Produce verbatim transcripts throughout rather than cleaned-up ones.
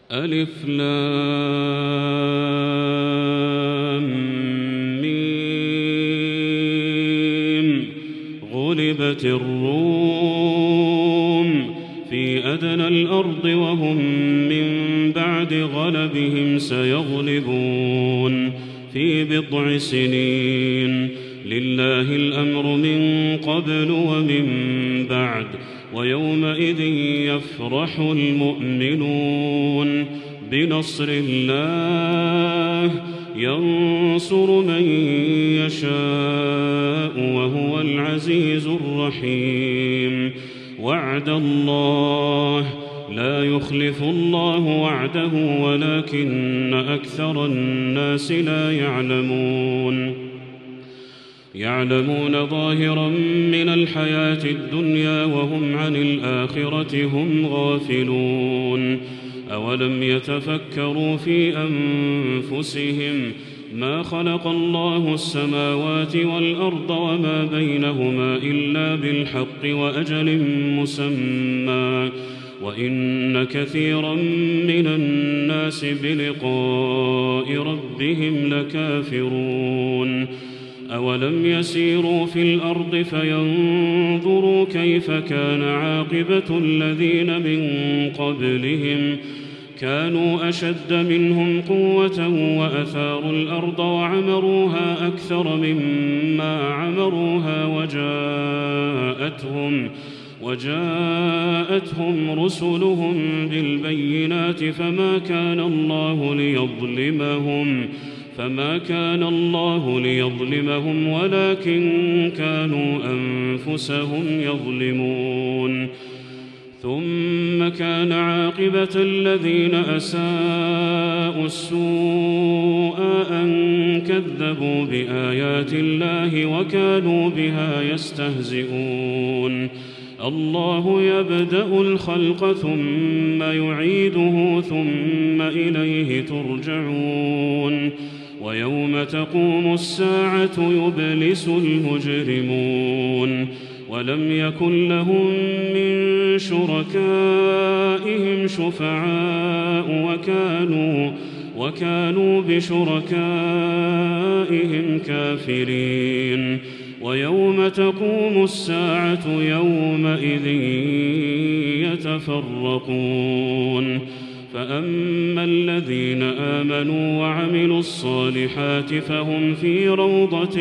ألف لام ميم. غلبت الروم في أدنى الأرض وهم من بعد غلبهم سيغلبون في بضع سنين. لله الأمر من قبل ومن بعد ويومئذ يفرح المؤمنون بنصر الله ينصر من يشاء وهو العزيز الرحيم. وعد الله لا يخلف الله وعده ولكن أكثر الناس لا يعلمون يعلمون ظاهرا من الحياة الدنيا وهم عن الآخرة هم غافلون. أولم يتفكروا في أنفسهم ما خلق الله السماوات والأرض وما بينهما إلا بالحق وأجل مسمى وإن كثيرا من الناس بلقاء ربهم لكافرون. أولم يسيروا في الأرض فينظروا كيف كان عاقبة الذين من قبلهم كانوا أشد منهم قوة وأثاروا الأرض وعمروها أكثر مما عمروها وجاءتهم وجاءتهم رسلهم بالبينات فما كان الله ليظلمهم فما كان الله ليظلمهم ولكن كانوا أنفسهم يظلمون. ثم كان عاقبة الذين أساءوا السوء أن كذبوا بآيات الله وكانوا بها يستهزئون. الله يبدأ الخلق ثم يعيده ثم إليه ترجعون. ويوم تقوم الساعة يبلس المجرمون ولم يكن لهم من شركائهم شفعاء وكانوا وكانوا بشركائهم كافرين. ويوم تقوم الساعة يومئذ يتفرقون فأما الذين آمنوا وعملوا الصالحات فهم في روضة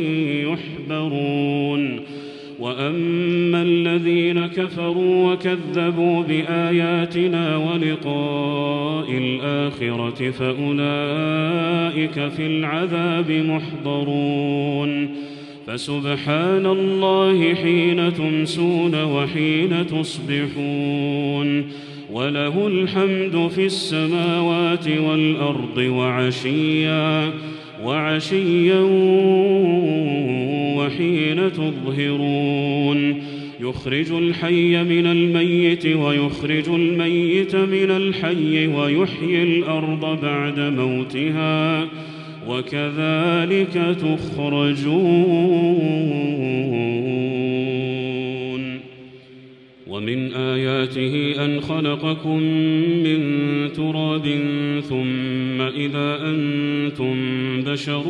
يحبرون وأما الذين كفروا وكذبوا بآياتنا ولقاء الآخرة فأولئك في العذاب محضرون. فسبحان الله حين تمسون وحين تصبحون وله الحمد في السماوات والأرض وعشيا وعشيا وحين تظهرون. يخرج الحي من الميت ويخرج الميت من الحي ويحيي الأرض بعد موتها وكذلك تخرجون. ومن آياته أن خلقكم من تراب ثم إذا أنتم بشر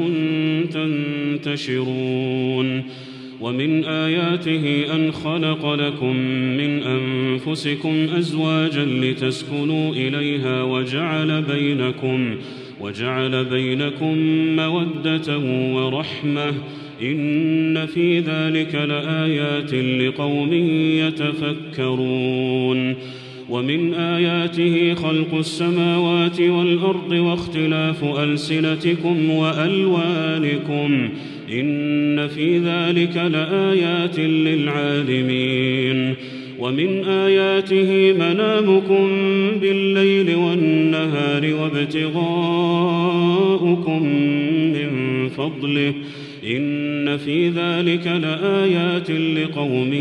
تنتشرون. ومن آياته أن خلق لكم من أنفسكم أزواجا لتسكنوا إليها وجعل بينكم وجعل بينكم مودة ورحمة إن في ذلك لآيات لقوم يتفكرون. ومن آياته خلق السماوات والأرض واختلاف ألسنتكم وألوانكم إن في ذلك لآيات للعالمين. ومن آياته منامكم بالليل والنهار وابتغاؤكم من فضله إن في ذلك لآيات لقوم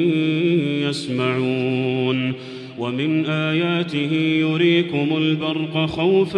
يسمعون. ومن آياته يريكم البرق خوفا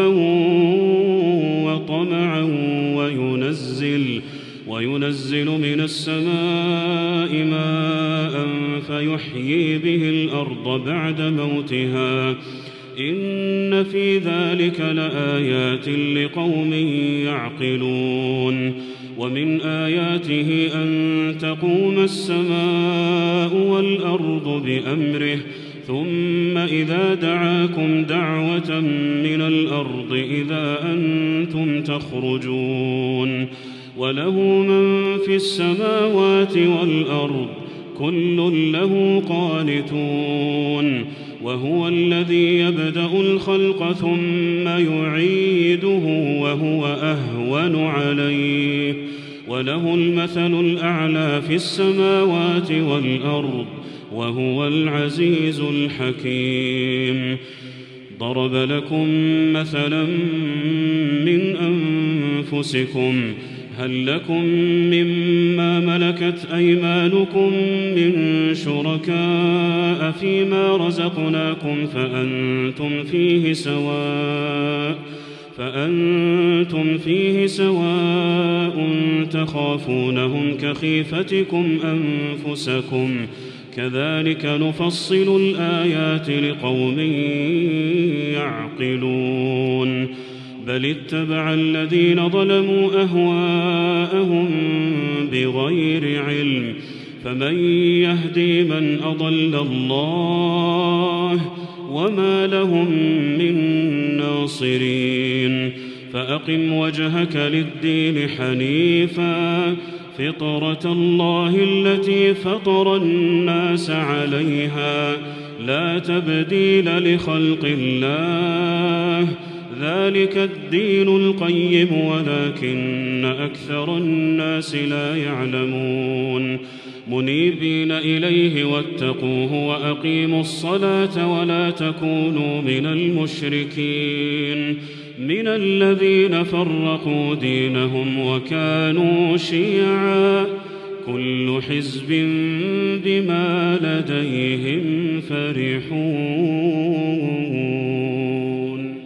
وطمعا وينزل وينزل من السماء ماء فيحيي به الأرض بعد موتها إن في ذلك لآيات لقوم يعقلون ومن آياته أن تقوم السماء والأرض بأمره ثم إذا دعاكم دعوة من الأرض إذا أنتم تخرجون وله من في السماوات والأرض كل له قانتون وهو الذي يبدأ الخلق ثم يعيده وهو أهون عليه وله المثل الأعلى في السماوات والأرض وهو العزيز الحكيم ضرب لكم مثلا من أنفسكم هل لكم مما ملكت أيمانكم من شركاء فيما رزقناكم فأنتم فيه سواء فأنتم فيه سواء تخافونهم كخيفتكم أنفسكم كذلك نفصل الآيات لقوم يعقلون بل اتبع الذين ظلموا أهواءهم بغير علم فمن يهدي من أضل الله وما لهم من ناصرين فأقم وجهك للدين حنيفا فطرة الله التي فطر الناس عليها لا تبديل لخلق الله ذلك الدين القيم ولكن أكثر الناس لا يعلمون منيبين إليه واتقوه وأقيموا الصلاة ولا تكونوا من المشركين من الذين فرقوا دينهم وكانوا شيعا كل حزب بما لديهم فرحون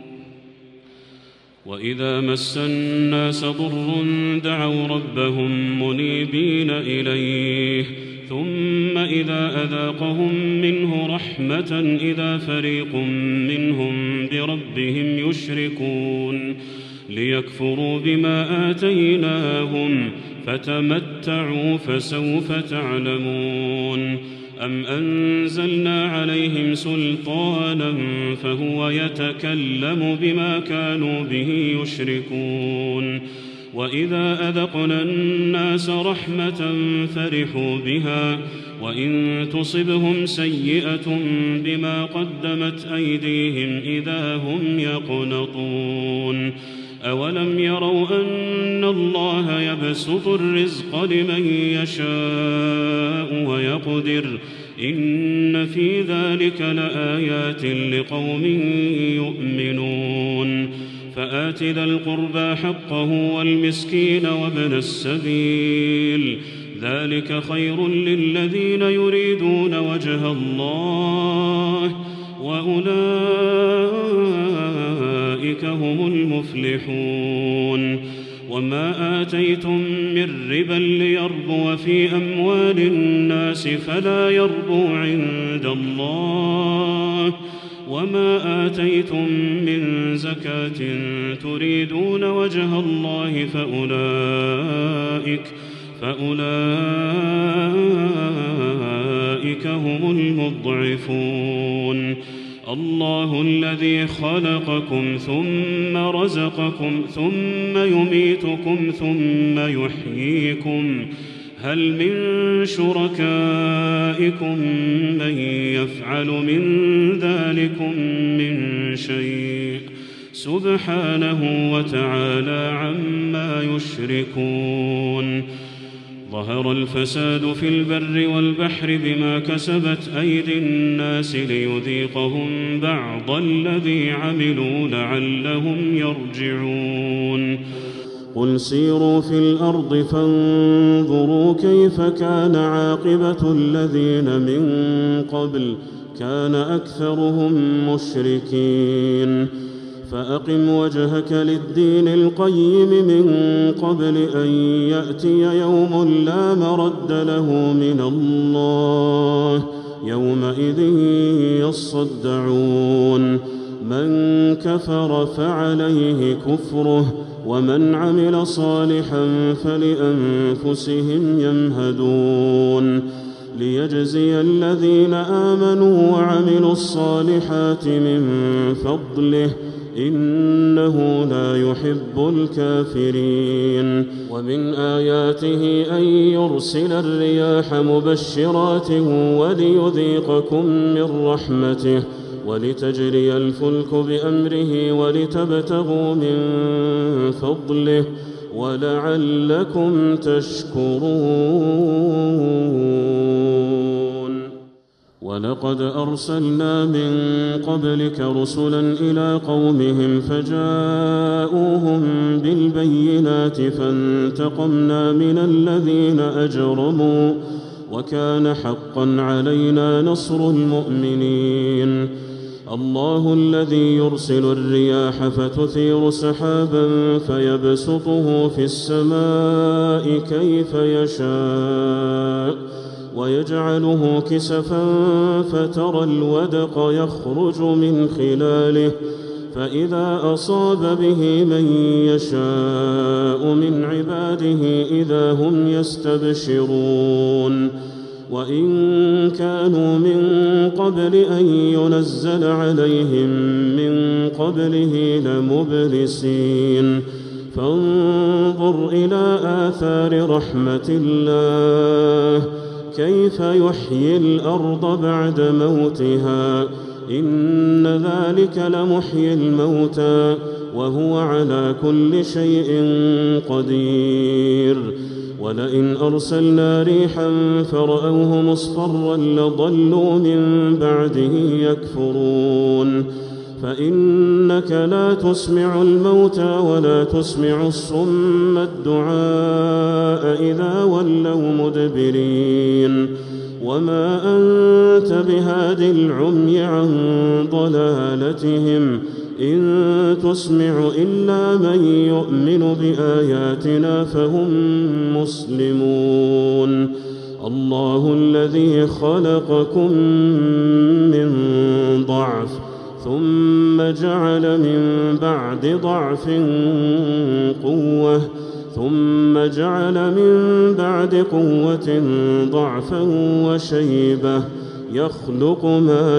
وإذا مس الناس ضر دعوا ربهم منيبين إليه ثم إذا أذاقهم منه رحمة إذا فريق منهم بربهم يشركون ليكفروا بما آتيناهم فتمتعوا فسوف تعلمون أم أنزلنا عليهم سلطانا فهو يتكلم بما كانوا به يشركون وإذا أذقنا الناس رحمة فرحوا بها وإن تصبهم سيئة بما قدمت أيديهم إذا هم يقنطون أولم يروا أن الله يبسط الرزق لمن يشاء ويقدر إن في ذلك لآيات لقوم يؤمنون فآت ذا القربى حقه والمسكين وابن السبيل ذلك خير للذين يريدون وجه الله وأولئك هم المفلحون وما آتيتم من ربا ليربو في أموال الناس فلا يربو عند الله وما آتيتم من زكاة تريدون وجه الله فأولئك فأولئك هم المضعفون الله الذي خلقكم ثم رزقكم ثم يميتكم ثم يحييكم هل من شركائكم من يفعل من ذلكم من شيء سبحانه وتعالى عما يشركون ظهر الفساد في البر والبحر بما كسبت أيدي الناس ليذيقهم بعض الذي عملوا لعلهم يرجعون قل سيروا في الأرض فانظروا كيف كان عاقبة الذين من قبل كان أكثرهم مشركين فأقم وجهك للدين القيم من قبل أن يأتي يوم لا مرد له من الله يومئذ يصدعون من كفر فعليه كفره ومن عمل صالحا فلأنفسهم يمهدون ليجزي الذين آمنوا وعملوا الصالحات من فضله إنه لا يحب الكافرين. ومن آياته أن يرسل الرياح مبشرات وليذيقكم من رحمته ولتجري الفلك بأمره ولتبتغوا من فضله ولعلكم تشكرون. ولقد أرسلنا من قبلك رسلا إلى قومهم فجاءوهم بالبينات فانتقمنا من الذين أجرموا وكان حقا علينا نصر المؤمنين. الله الذي يرسل الرياح فتثير سحابا فيبسطه في السماء كيف يشاء ويجعله كسفا فترى الودق يخرج من خلاله فإذا أصاب به من يشاء من عباده إذا هم يستبشرون. وإن كانوا من قبل أن ينزل عليهم من قبله لمبلسين. فانظر إلى آثار رحمة الله كيف يحيي الأرض بعد موتها إن ذلك لمحيي الموتى وهو على كل شيء قدير. ولئن أرسلنا ريحا فرأوه مصفرا لظلوا من بعده يكفرون. فإنك لا تسمع الموتى ولا تسمع الصم الدعاء إذا ولوا مدبرين. وما أنت بهاد العمي عن ضلالتهم إن تسمع إلا من يؤمن بآياتنا فهم مسلمون. الله الذي خلقكم من ضعف ثم جعل من بعد ضعف قوة ثم جعل من بعد قوة ضعفا وشيبة يخلق ما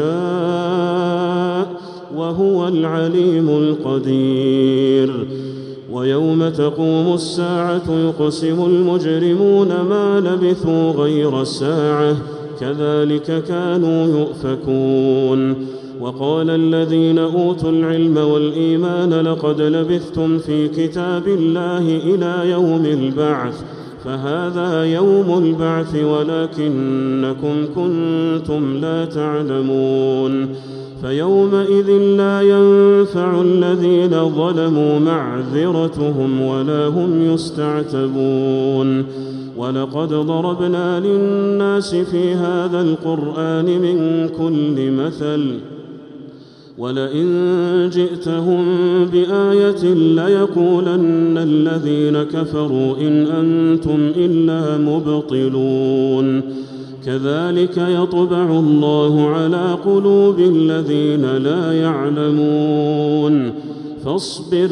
يشاء وهو العليم القدير. ويوم تقوم الساعة يقسم المجرمون ما لبثوا غير ساعة كذلك كانوا يؤفكون. وقال الذين أوتوا العلم والإيمان لقد لبثتم في كتاب الله إلى يوم البعث فهذا يوم البعث ولكنكم كنتم لا تعلمون. فيومئذ لا ينفع الذين ظلموا معذرتهم ولا هم يستعتبون. ولقد ضربنا للناس في هذا القرآن من كل مثل ولئن جئتهم بآية ليقولن الذين كفروا إن أنتم إلا مبطلون. كذلك يطبع الله على قلوب الذين لا يعلمون. فاصبر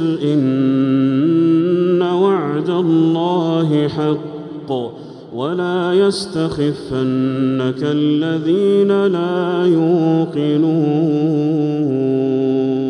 إن وعد الله حق ولا يستخفنك الذين لا يوقنون.